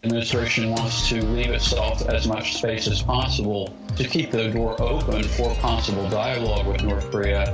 The administration wants to leave itself as much space as possible to keep the door open for possible dialogue with North Korea.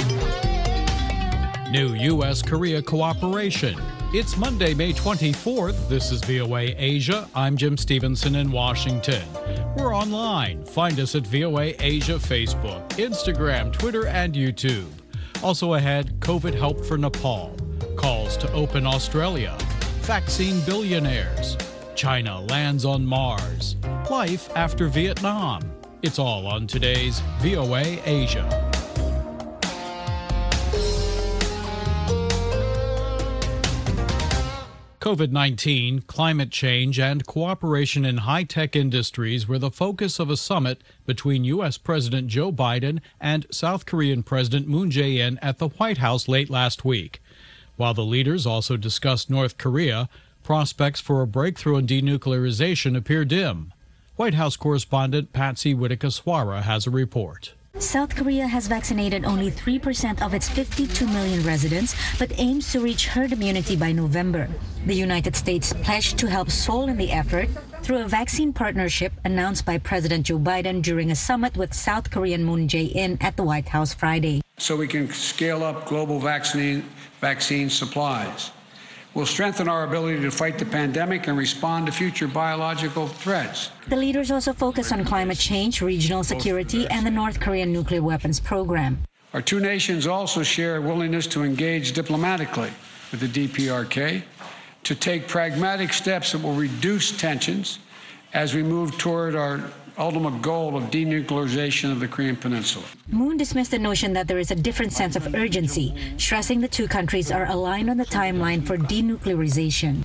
New U.S.-Korea cooperation. It's Monday, May 24th. This is VOA Asia. I'm Jim Stevenson in Washington. We're online. Find us at VOA Asia Facebook, Instagram, Twitter, and YouTube. Also ahead, COVID help for Nepal, calls to open Australia, vaccine billionaires, China lands on Mars, life after Vietnam. It's all on today's VOA Asia. COVID-19, climate change, and cooperation in high-tech industries were the focus of a summit between U.S. President Joe Biden and South Korean President Moon Jae-in at the White House late last week. While the leaders also discussed North Korea, prospects for a breakthrough in denuclearization appear dim. White House correspondent Patsy Witteka-Swara has a report. South Korea has vaccinated only 3% of its 52 million residents, but aims to reach herd immunity by November. The United States pledged to help Seoul in the effort through a vaccine partnership announced by President Joe Biden during a summit with South Korean Moon Jae-in at the White House Friday. So we can scale up global vaccine supplies. We'll strengthen our ability to fight the pandemic and respond to future biological threats. The leaders also focus on climate change, regional security, and the North Korean nuclear weapons program. Our two nations also share a willingness to engage diplomatically with the DPRK, to take pragmatic steps that will reduce tensions as we move toward our ultimate goal of denuclearization of the Korean Peninsula. Moon dismissed the notion that there is a different sense of urgency, stressing the two countries are aligned on the timeline for denuclearization.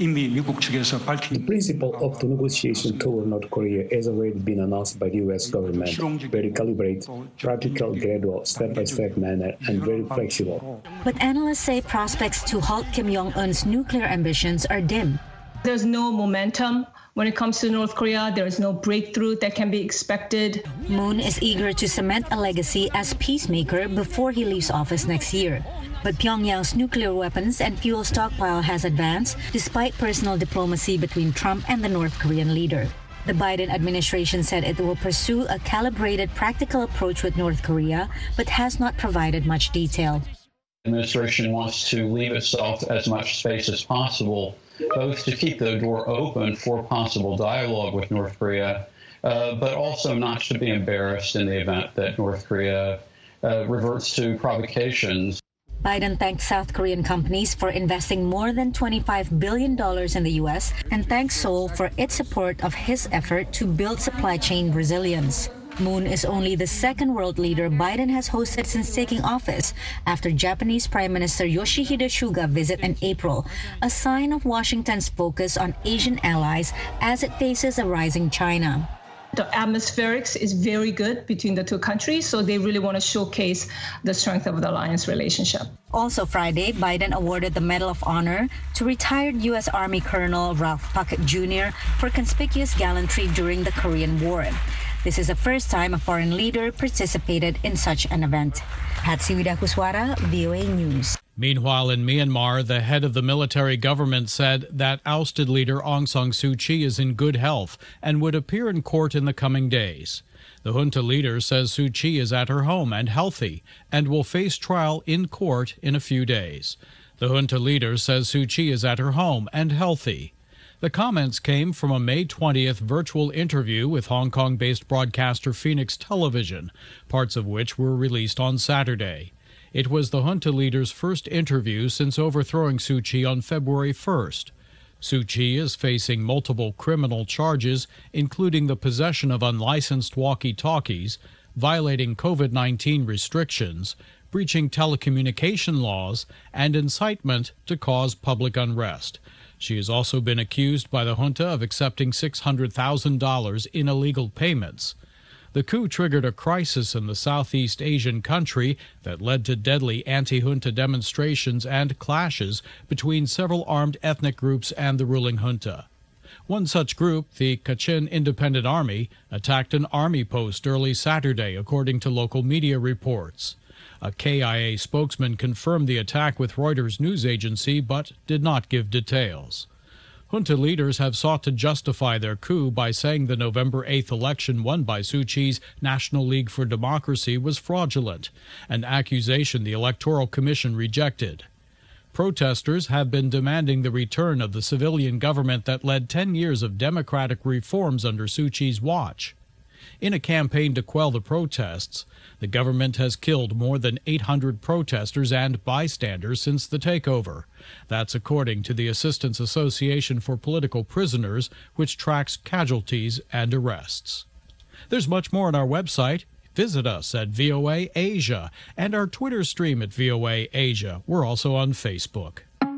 The principle of the negotiation toward North Korea has already been announced by the U.S. government. Very calibrated, practical, gradual, step-by-step manner, and very flexible. But analysts say prospects to halt Kim Jong-un's nuclear ambitions are dim. There's no momentum. When it comes to North Korea, there is no breakthrough that can be expected. Moon is eager to cement a legacy as peacemaker before he leaves office next year. But Pyongyang's nuclear weapons and fuel stockpile has advanced despite personal diplomacy between Trump and the North Korean leader. The Biden administration said it will pursue a calibrated, practical approach with North Korea, but has not provided much detail. The administration wants to leave itself as much space as possible, both to keep the door open for possible dialogue with North Korea, but also not to be embarrassed in the event that North Korea reverts to provocations. Biden thanked South Korean companies for investing more than $25 billion in the U.S. and thanked Seoul for its support of his effort to build supply chain resilience. Moon is only the second world leader Biden has hosted since taking office after Japanese Prime Minister Yoshihide Suga visit in April, a sign of Washington's focus on Asian allies as it faces a rising China. The atmospherics is very good between the two countries, so they really want to showcase the strength of the alliance relationship. Also Friday, Biden awarded the Medal of Honor to retired U.S. Army Colonel Ralph Puckett Jr. for conspicuous gallantry during the Korean War. This is the first time a foreign leader participated in such an event. Patsy Witteka-Swara, VOA News. Meanwhile, in Myanmar, the head of the military government said that ousted leader Aung San Suu Kyi is in good health and would appear in court in the coming days. The junta leader says Suu Kyi is at her home and healthy and will face trial in court in a few days. The junta leader says Suu Kyi is at her home and healthy. The comments came from a May 20th virtual interview with Hong Kong-based broadcaster Phoenix Television, parts of which were released on Saturday. It was the junta leader's first interview since overthrowing Suu Kyi on February 1st. Suu Kyi is facing multiple criminal charges, including the possession of unlicensed walkie-talkies, violating COVID-19 restrictions, breaching telecommunication laws, and incitement to cause public unrest. She has also been accused by the junta of accepting $600,000 in illegal payments. The coup triggered a crisis in the Southeast Asian country that led to deadly anti-junta demonstrations and clashes between several armed ethnic groups and the ruling junta. One such group, the Kachin Independent Army, attacked an army post early Saturday, according to local media reports. A KIA spokesman confirmed the attack with Reuters news agency, but did not give details. Junta leaders have sought to justify their coup by saying the November 8th election won by Suu Kyi's National League for Democracy was fraudulent, an accusation the Electoral Commission rejected. Protesters have been demanding the return of the civilian government that led 10 years of democratic reforms under Suu Kyi's watch. In a campaign to quell the protests, the government has killed more than 800 protesters and bystanders since the takeover. That's according to the Assistance Association for Political Prisoners, which tracks casualties and arrests. There's much more on our website. Visit us at VOA Asia and our Twitter stream at VOA Asia. We're also on Facebook.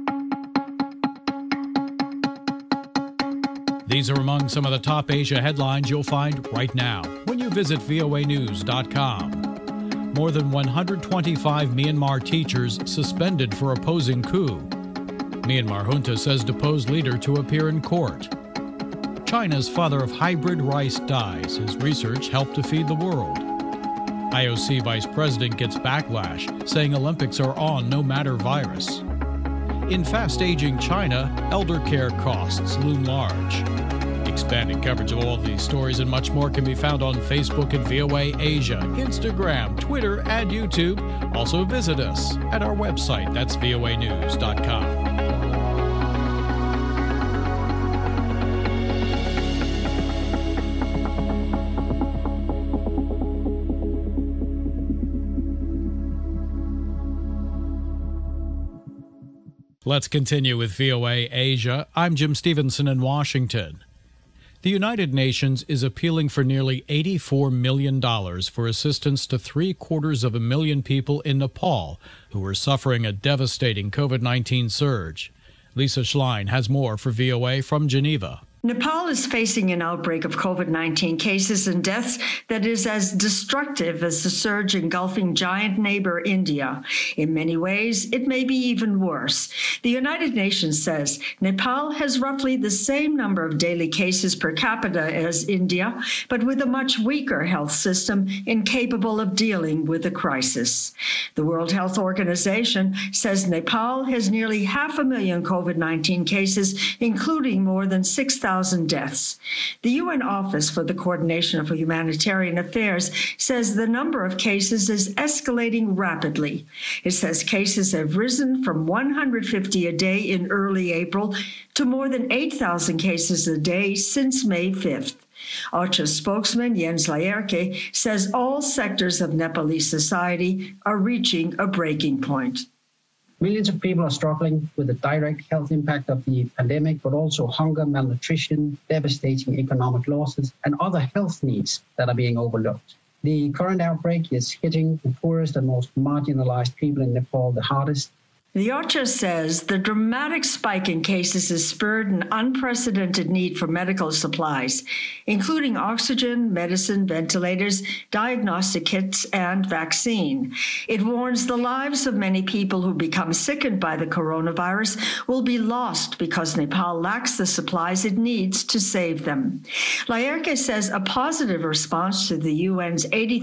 These are among some of the top Asia headlines you'll find right now when you visit voanews.com. More than 125 Myanmar teachers suspended for opposing coup. Myanmar junta says deposed leader to appear in court. China's father of hybrid rice dies. His research helped to feed the world. IOC vice president gets backlash, saying Olympics are on no matter virus. In fast-aging China, elder care costs loom large. Expanded coverage of all of these stories and much more can be found on Facebook at VOA Asia, Instagram, Twitter, and YouTube. Also visit us at our website, that's voanews.com. Let's continue with VOA Asia. I'm Jim Stevenson in Washington. The United Nations is appealing for nearly $84 million for assistance to 750,000 people in Nepal who are suffering a devastating COVID-19 surge. Lisa Schlein has more for VOA from Geneva. Nepal is facing an outbreak of COVID-19 cases and deaths that is as destructive as the surge engulfing giant neighbor India. In many ways, it may be even worse. The United Nations says Nepal has roughly the same number of daily cases per capita as India, but with a much weaker health system incapable of dealing with the crisis. The World Health Organization says Nepal has nearly 500,000 COVID-19 cases, including more than 6,000 deaths. The UN Office for the Coordination of Humanitarian Affairs says the number of cases is escalating rapidly. It says cases have risen from 150 a day in early April to more than 8,000 cases a day since May 5th. OCHA spokesman Jens Laerke says all sectors of Nepalese society are reaching a breaking point. Millions of people are struggling with the direct health impact of the pandemic, but also hunger, malnutrition, devastating economic losses, and other health needs that are being overlooked. The current outbreak is hitting the poorest and most marginalized people in Nepal the hardest. The OCHA says the dramatic spike in cases has spurred an unprecedented need for medical supplies, including oxygen, medicine, ventilators, diagnostic kits, and vaccine. It warns the lives of many people who become sickened by the coronavirus will be lost because Nepal lacks the supplies it needs to save them. Laerke says a positive response to the UN's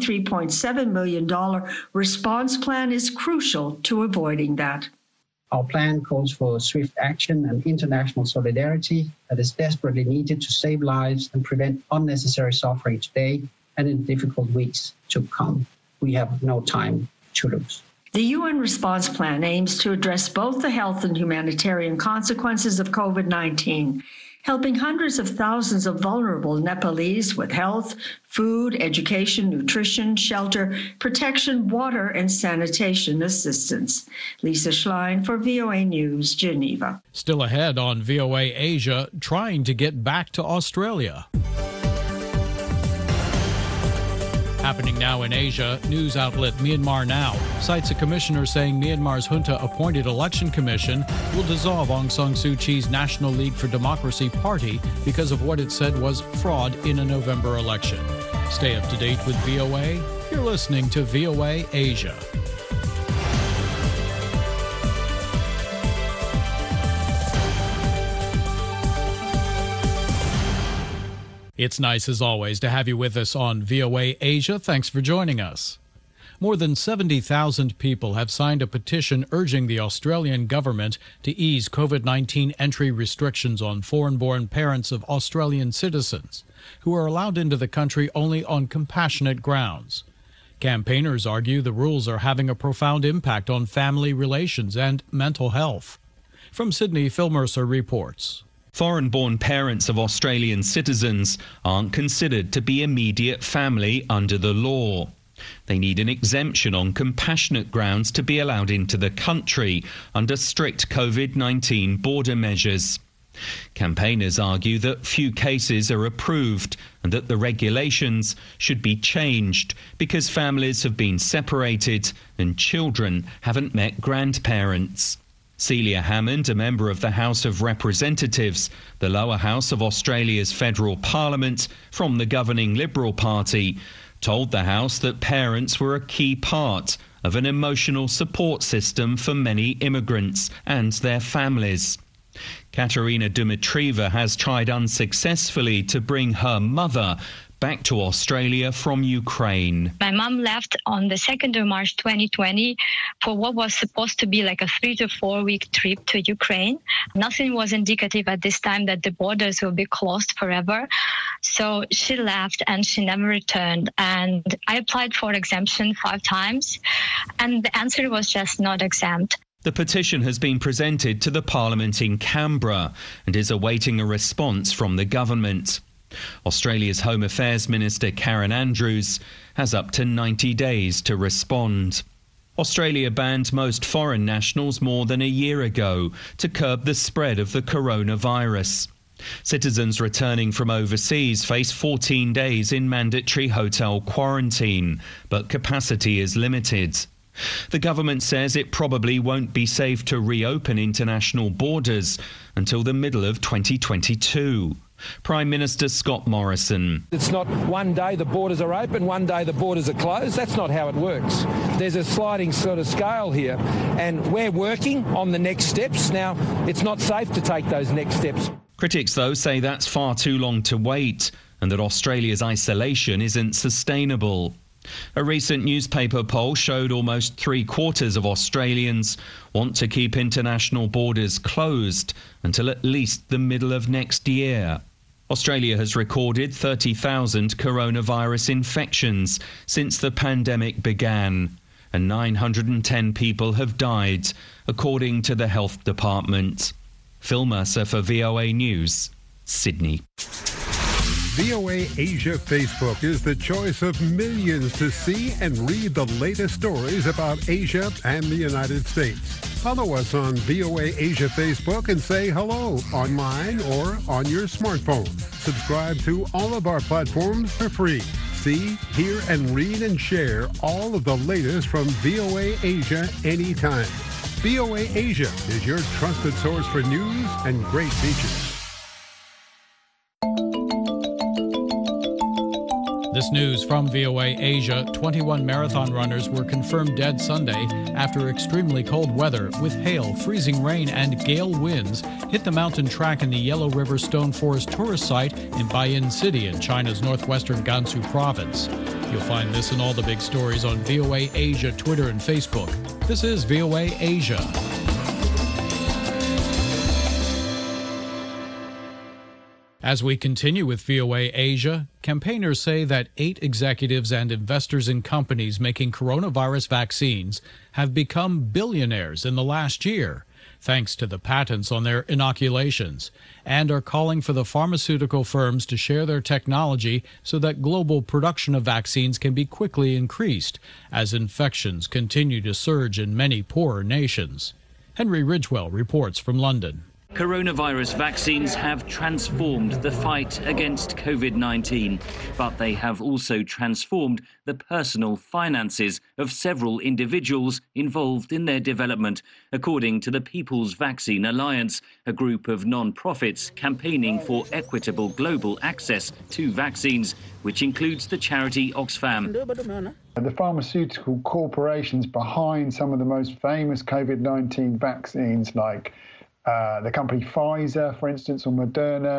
$83.7 million response plan is crucial to avoiding that. Our plan calls for swift action and international solidarity that is desperately needed to save lives and prevent unnecessary suffering today and in difficult weeks to come. We have no time to lose. The UN response plan aims to address both the health and humanitarian consequences of COVID-19, helping hundreds of thousands of vulnerable Nepalese with health, food, education, nutrition, shelter, protection, water, and sanitation assistance. Lisa Schlein for VOA News, Geneva. Still ahead on VOA Asia, trying to get back to Australia. Happening now in Asia, news outlet Myanmar Now cites a commissioner saying Myanmar's junta-appointed election commission will dissolve Aung San Suu Kyi's National League for Democracy party because of what it said was fraud in a November election. Stay up to date with VOA. You're listening to VOA Asia. It's nice, as always, to have you with us on VOA Asia. Thanks for joining us. More than 70,000 people have signed a petition urging the Australian government to ease COVID-19 entry restrictions on foreign-born parents of Australian citizens, who are allowed into the country only on compassionate grounds. Campaigners argue the rules are having a profound impact on family relations and mental health. From Sydney, Phil Mercer reports. Foreign-born parents of Australian citizens aren't considered to be immediate family under the law. They need an exemption on compassionate grounds to be allowed into the country under strict COVID-19 border measures. Campaigners argue that few cases are approved and that the regulations should be changed because families have been separated and children haven't met grandparents. Celia Hammond, a member of the House of Representatives, the lower house of Australia's federal parliament, from the governing Liberal Party, told the House that parents were a key part of an emotional support system for many immigrants and their families. Katerina Dimitrieva has tried unsuccessfully to bring her mother back to Australia from Ukraine. My mom left on the 2nd of March 2020 for what was supposed to be like a 3 to 4 week trip to Ukraine. Nothing was indicative at this time that the borders will be closed forever. So she left and she never returned. And I applied for exemption 5 times and the answer was just not exempt. The petition has been presented to the Parliament in Canberra and is awaiting a response from the government. Australia's Home Affairs Minister Karen Andrews has up to 90 days to respond. Australia banned most foreign nationals more than a year ago to curb the spread of the coronavirus. Citizens returning from overseas face 14 days in mandatory hotel quarantine, but capacity is limited. The government says it probably won't be safe to reopen international borders until the middle of 2022. Prime Minister Scott Morrison. It's not one day the borders are open, one day the borders are closed. That's not how it works. There's a sliding sort of scale here, and we're working on the next steps. Now, it's not safe to take those next steps. Critics, though, say that's far too long to wait and that Australia's isolation isn't sustainable. A recent newspaper poll showed almost 3/4 of Australians want to keep international borders closed until at least the middle of next year. Australia has recorded 30,000 coronavirus infections since the pandemic began, and 910 people have died, according to the Health Department. Phil Mercer for VOA News, Sydney. VOA Asia Facebook is the choice of millions to see and read the latest stories about Asia and the United States. Follow us on VOA Asia Facebook and say hello online or on your smartphone. Subscribe to all of our platforms for free. See, hear, and read and share all of the latest from VOA Asia anytime. VOA Asia is your trusted source for news and great features. This news from VOA Asia. 21 marathon runners were confirmed dead Sunday after extremely cold weather with hail, freezing rain, and gale winds hit the mountain track in the Yellow River Stone Forest tourist site in Baiyun City in China's northwestern Gansu province. You'll find this and all the big stories on VOA Asia, Twitter, and Facebook. This is VOA Asia. As we continue with VOA Asia, campaigners say that 8 executives and investors in companies making coronavirus vaccines have become billionaires in the last year, thanks to the patents on their inoculations, and are calling for the pharmaceutical firms to share their technology so that global production of vaccines can be quickly increased as infections continue to surge in many poorer nations. Henry Ridgewell reports from London. Coronavirus vaccines have transformed the fight against COVID-19, but they have also transformed the personal finances of several individuals involved in their development, according to the People's Vaccine Alliance, a group of non-profits campaigning for equitable global access to vaccines, which includes the charity Oxfam. The pharmaceutical corporations behind some of the most famous COVID-19 vaccines, like the company Pfizer, for instance, or Moderna,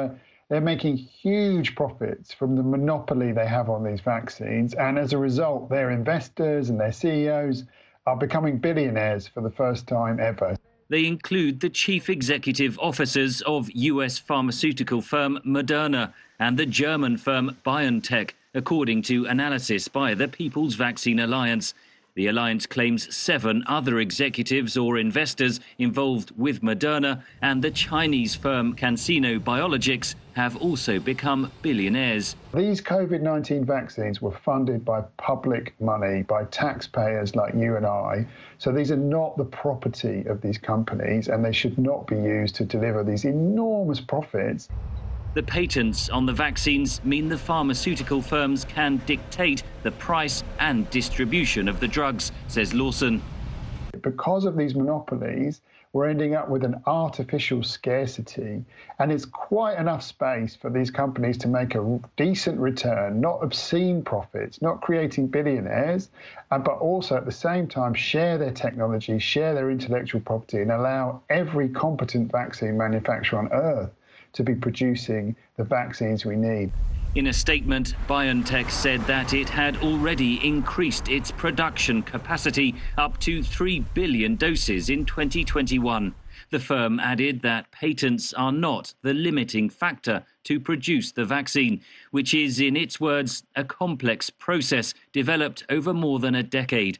They're making huge profits from the monopoly they have on these vaccines. And as a result, their investors and their CEOs are becoming billionaires for the first time ever. They include the chief executive officers of US pharmaceutical firm Moderna and the German firm BioNTech, according to analysis by the People's Vaccine Alliance. The alliance claims 7 other executives or investors involved with Moderna and the Chinese firm CanSino Biologics have also become billionaires. These COVID-19 vaccines were funded by public money, by taxpayers like you and I. So these are not the property of these companies, and they should not be used to deliver these enormous profits. The patents on the vaccines mean the pharmaceutical firms can dictate the price and distribution of the drugs, says Lawson. Because of these monopolies, we're ending up with an artificial scarcity, and it's quite enough space for these companies to make a decent return, not obscene profits, not creating billionaires, but also at the same time share their technology, share their intellectual property, and allow every competent vaccine manufacturer on Earth to be producing the vaccines we need. In a statement, BioNTech said that it had already increased its production capacity up to 3 billion doses in 2021. The firm added that patents are not the limiting factor to produce the vaccine, which is, in its words, a complex process developed over more than a decade.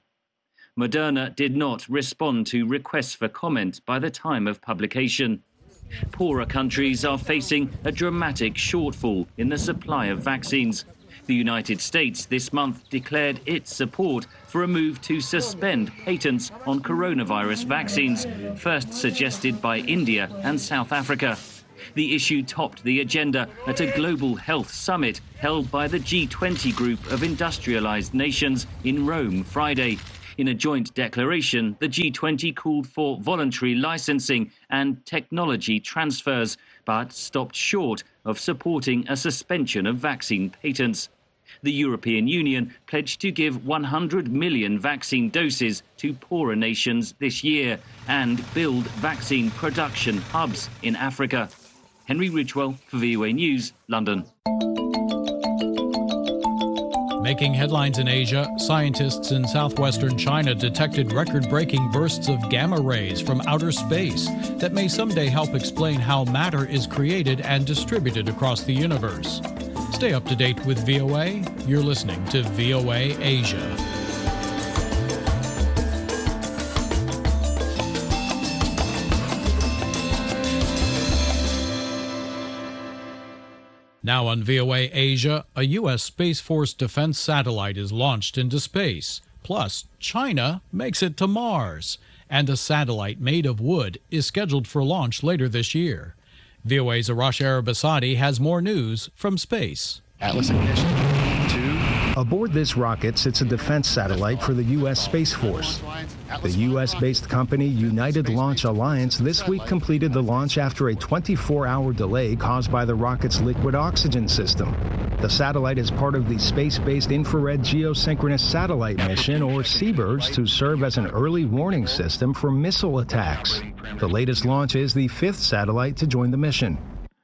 Moderna did not respond to requests for comment by the time of publication. Poorer countries are facing a dramatic shortfall in the supply of vaccines. The United States this month declared its support for a move to suspend patents on coronavirus vaccines, first suggested by India and South Africa. The issue topped the agenda at a global health summit held by the G20 group of industrialized nations in Rome Friday. In a joint declaration, the G20 called for voluntary licensing and technology transfers, but stopped short of supporting a suspension of vaccine patents. The European Union pledged to give 100 million vaccine doses to poorer nations this year and build vaccine production hubs in Africa. Henry Ridgwell for VOA News, London. Making headlines in Asia, scientists in southwestern China detected record-breaking bursts of gamma rays from outer space that may someday help explain how matter is created and distributed across the universe. Stay up to date with VOA. You're listening to VOA Asia. Now on VOA Asia, a U.S. Space Force defense satellite is launched into space. Plus, China makes it to Mars. And a satellite made of wood is scheduled for launch later this year. VOA's Arash Arabasadi has more news from space. Atlas ignition. 2. Aboard this rocket sits a defense satellite for the U.S. Space Force. The U.S.-based company United Launch Alliance this week completed the launch after a 24-hour delay caused by the rocket's liquid oxygen system. The satellite is part of the Space-Based Infrared Geosynchronous Satellite Mission, or SeaBirds, to serve as an early warning system for missile attacks. The latest launch is the 5th satellite to join the mission.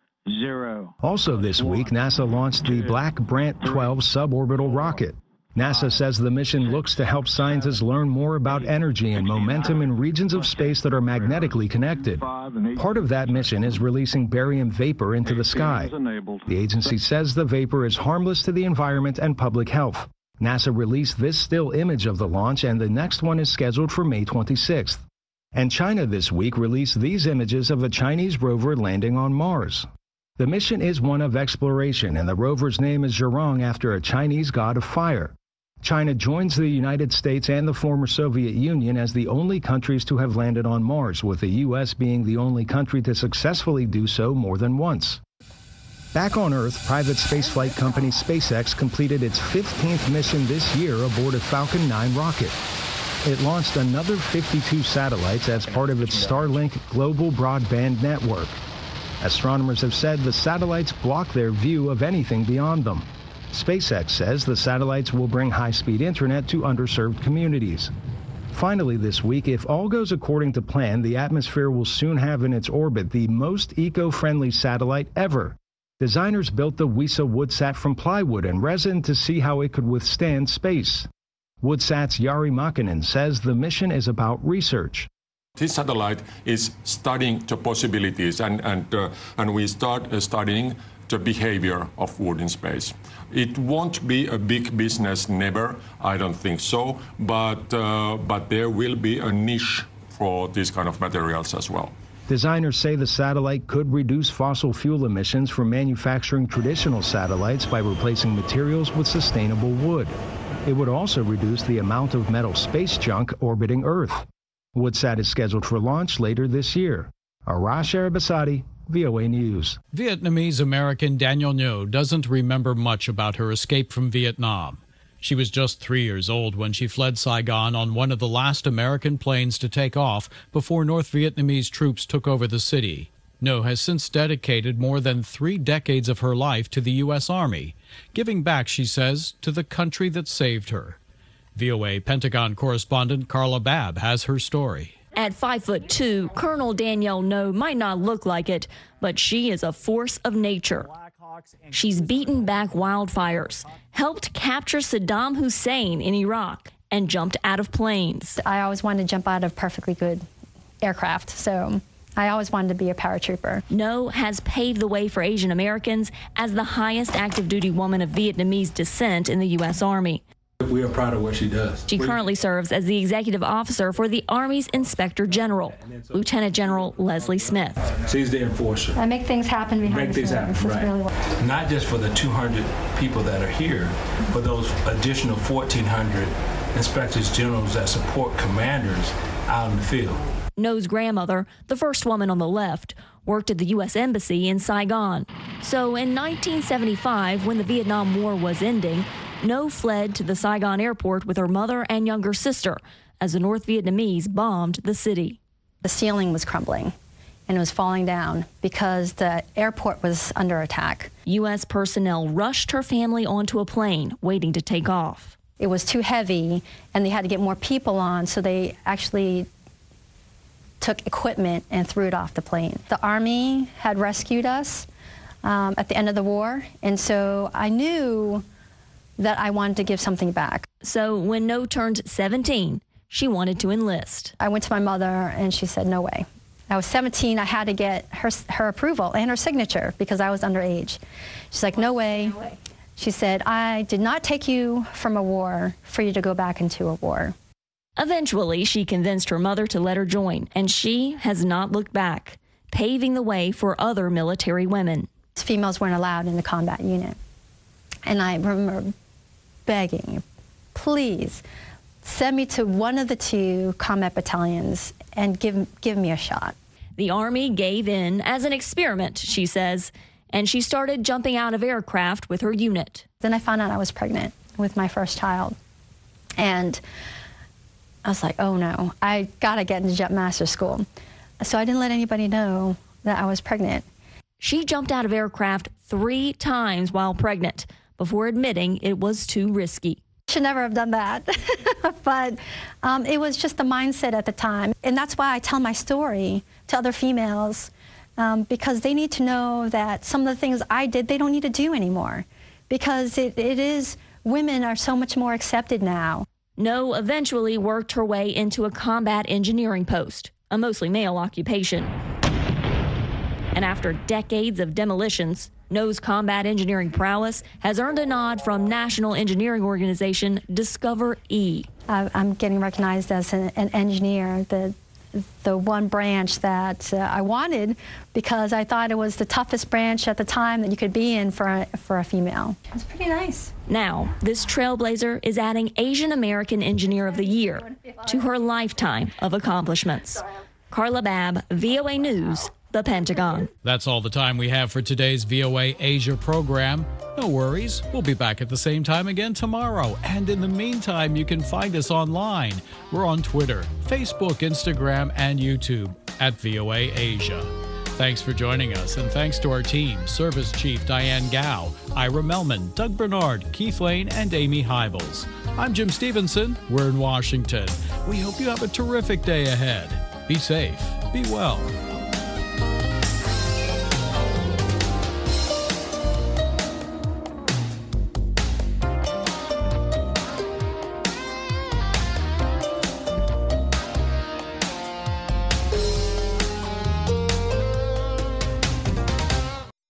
0. Also this week, NASA launched the Black Brant 12 suborbital rocket. NASA says the mission looks to help scientists learn more about energy and momentum in regions of space that are magnetically connected. Part of that mission is releasing barium vapor into the sky. The agency says the vapor is harmless to the environment and public health. NASA released this still image of the launch, and the next one is scheduled for May 26th. And China this week released these images of a Chinese rover landing on Mars. The mission is one of exploration, and the rover's name is Zhurong, after a Chinese god of fire. China joins the United States and the former Soviet Union as the only countries to have landed on Mars, with the U.S. being the only country to successfully do so more than once. Back on Earth, private spaceflight company SpaceX completed its 15th mission this year aboard a Falcon 9 rocket. It launched another 52 satellites as part of its Starlink global broadband network. Astronomers have said the satellites block their view of anything beyond them. SpaceX says the satellites will bring high-speed internet to underserved communities. Finally this week, if all goes according to plan, the atmosphere will soon have in its orbit the most eco-friendly satellite ever. Designers built the WISA Woodsat from plywood and resin to see how it could withstand space. Woodsat's Jari Makinen says the mission is about research. This satellite is studying the possibilities, and we start studying the behavior of wood in space. It won't be a big business, never, I don't think so, but there will be a niche for these kind of materials as well. Designers say the satellite could reduce fossil fuel emissions from manufacturing traditional satellites by replacing materials with sustainable wood. It would also reduce the amount of metal space junk orbiting Earth. Woodsat is scheduled for launch later this year. Arash Arabasadi, VOA News. Vietnamese-American Danielle Ngo doesn't remember much about her escape from Vietnam. She was just 3 years old when she fled Saigon on one of the last American planes to take off before North Vietnamese troops took over the city. Ngo has since dedicated more than 3 decades of her life to the U.S. Army, giving back, she says, to the country that saved her. VOA Pentagon correspondent Carla Babb has her story. At 5'2", Colonel Danielle Ngo might not look like it, but she is a force of nature. She's beaten back wildfires, helped capture Saddam Hussein in Iraq, and jumped out of planes. I always wanted to jump out of perfectly good aircraft, so I always wanted to be a paratrooper. Ngo has paved the way for Asian Americans as the highest active duty woman of Vietnamese descent in the U.S. Army. We are proud of what she does. She currently serves as the executive officer for the Army's Inspector General, Lieutenant General Leslie Smith. She's the enforcer. I make things happen behind the scenes. Right. Really not just for the 200 people that are here, but those additional 1,400 inspectors generals that support commanders out in the field. Ngo's grandmother, the first woman on the left, worked at the U.S. Embassy in Saigon. So in 1975, when the Vietnam War was ending, Ngo fled to the Saigon airport with her mother and younger sister as the North Vietnamese bombed the city. The ceiling was crumbling and it was falling down because the airport was under attack. U.S. personnel rushed her family onto a plane waiting to take off. It was too heavy and they had to get more people on, so they actually took equipment and threw it off the plane. The Army had rescued us at the end of the war, and so I knew that I wanted to give something back. So when Ngo turned 17, she wanted to enlist. I went to my mother and she said, no way. I was 17, I had to get her approval and her signature because I was underage. She's like, no way. She said, I did not take you from a war for you to go back into a war. Eventually, she convinced her mother to let her join, and she has not looked back, paving the way for other military women. Females weren't allowed in the combat unit. And I remember begging, please send me to one of the 2 combat battalions and give me a shot. The Army gave in as an experiment, she says, and she started jumping out of aircraft with her unit. Then I found out I was pregnant with my first child. And I was like, oh no, I gotta get into Jet Master School. So I didn't let anybody know that I was pregnant. She jumped out of aircraft 3 times while pregnant before admitting it was too risky. Should never have done that, but it was just the mindset at the time. And that's why I tell my story to other females, because they need to know that some of the things I did, they don't need to do anymore, because women are so much more accepted now. Ngo eventually worked her way into a combat engineering post, a mostly male occupation. And after decades of demolitions, Ngo's combat engineering prowess has earned a nod from national engineering organization Discover E. I'm getting recognized as an engineer, the one branch that I wanted, because I thought it was the toughest branch at the time that you could be in for a female. It's pretty nice. Now, this trailblazer is adding Asian American Engineer of the Year to her lifetime of accomplishments. Carla Babb, VOA News, the Pentagon. That's all the time we have for today's VOA Asia program. No worries, we'll be back at the same time again tomorrow. And in the meantime, you can find us online. We're on Twitter, Facebook, Instagram, and YouTube at VOA Asia. Thanks for joining us, and thanks to our team, Service Chief Diane Gao, Ira Melman, Doug Bernard, Keith Lane, and Amy Hybels. I'm Jim Stevenson. We're in Washington. We hope you have a terrific day ahead. Be safe. Be well.